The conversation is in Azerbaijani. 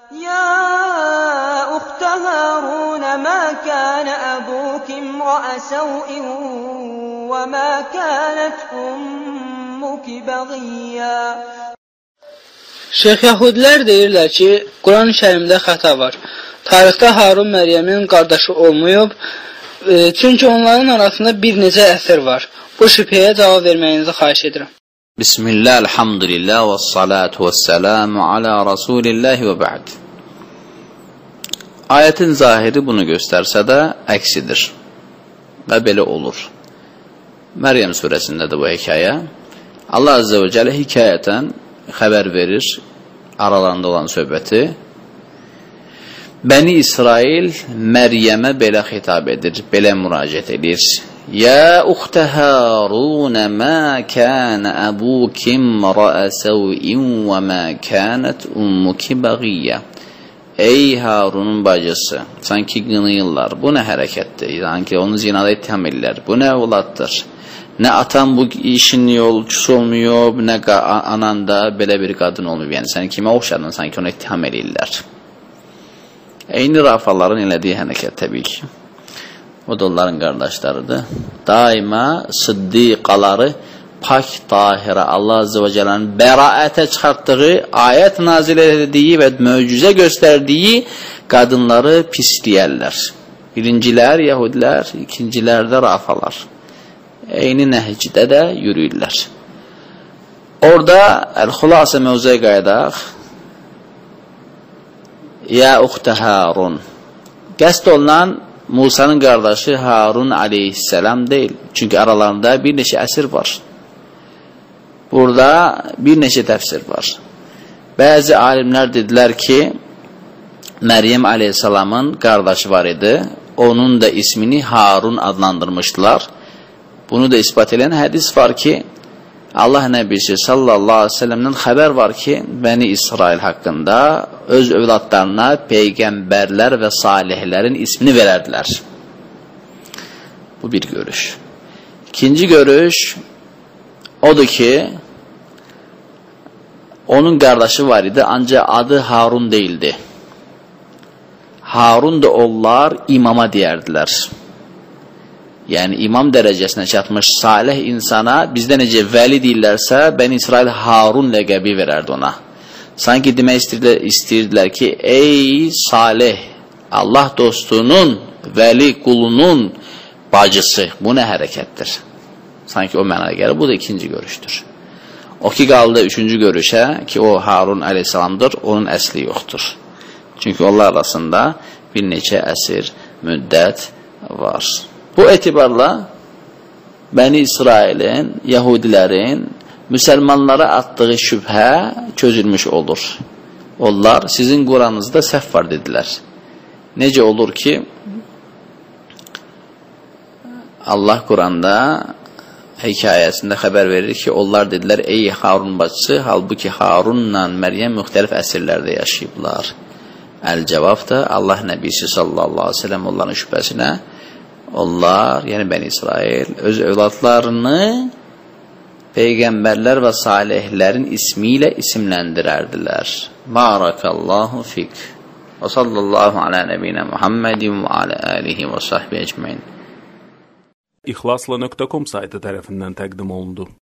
يا أخت هارون ما كان أبوك امرأ سوء وما كانت أمك بغيا. Şeyx Yahudilər deyirlər ki, Quran-ı Kərimdə xəta var. Tarixdə Harun Məryəmin qardaşı olmayıb, çünki onların arasında bir necə əsər var. Bu şübhəyə cavab verməyinizi xahiş edirəm. Bismillah, elhamdülillah və salatu və selamu ala Rasulillah və ba'd. Ayətin zahiri bunu göstərsə də əksidir və belə olur. Məryəm surəsindədir bu hekayə. Allah Azze və Cəllə hekayətən xəbər verir aralarında olan söhbəti. Bəni İsrail Məryəmə belə xitab edir, belə müraciət edir. Ya uxtə Harunə mə kənə əbukim rəə səvin və mə kənət ummuki bəğiyyə. Ey Harunun bacısı, sanki qınıyırlar. Bu nə hərəkətdir? Sanki onu zinada ittiham edirlər. Bu nə evladdır? Nə atan bu işin yolcusu olmuyor, nə anan da belə bir qadın olmuyor. Yəni, sən kimə oxşadın, sanki onu ittiham edirlər. Eyni rafaların elədiyi hərəkət təbii ki. O da onların qardaşlarıdır. Daima sıddiqaları pak, tahirə, Allah Azze və Cəllənin bəraətə çıxartdığı, ayət nazil etdiyi və möcüzə göstərdiyi qadınları pisləyərlər. Birincilər Yahudilər, ikincilər də rafalar. Eyni nəhcidə də yürüyürlər. Orada əl-xülasə mövzuya qayıdaq. Ya uxtə Harun. Qəsd olunan Musa'nın qardaşı Harun aleyhisselam deyil. Çünki aralarında bir neçə əsr var. Burada bir neçə təfsir var. Bəzi alimlər dedilər ki, Məryəm aleyhisselamın qardaşı var idi. Onun da ismini Harun adlandırmışdılar. Bunu da ispat edən hədis var ki, Allah Nəbisi sallallahu aleyhi ve sellem'dən xəbər var ki, Bəni İsrail haqqında öz övladlarına peyğəmbərlər və salihlərin ismini verərdilər. Bu bir görüş. İkinci görüş odur ki, onun qardaşı var idi, ancaq adı Harun değildi. Harun da onlar imama deyərdilər. Yəni imam dərəcəsinə çatmış salih insana bizdə necə vəli deyirlərsə, Bəni İsrail Harun ləqəbi verərdi ona. Sanki demək istəyirdilər ki, ey salih, Allah dostunun, vəli qulunun bacısı. Bu nə hərəkətdir? Sanki o mənaya gəlir. Bu da ikinci görüşdür. O ki qaldı üçüncü görüşə ki, o Harun aleyhissalamdır, onun əsli yoxdur. Çünki onlar arasında bir neçə əsr müddət var. Bu etibarla Bəni İsrailin, Yahudilərin müsəlmanlara atdığı şübhə çözülmüş olur. Onlar sizin Quranınızda səhv var dedilər. Necə olur ki, Allah Quranda hekayəsində xəbər verir ki, onlar dedilər, ey Harun bacısı, halbuki Harunla Məryəm müxtəlif əsrlərdə yaşayıblar. Əl-cavab da Allah Nəbisi sallallahu aleyhi ve sellem onların şübhəsinə onlar, yəni Bəni İsrail, öz övladlarını peyğəmbərlər və salihlərin ismi ilə isimləndirərdilər. Barakallahu fik. Və sallallahu ala nəbiyyə Muhammedin və ala alihi və sahbihi ecmaîn. İxlasla.com saytı tərəfindən təqdim olundu.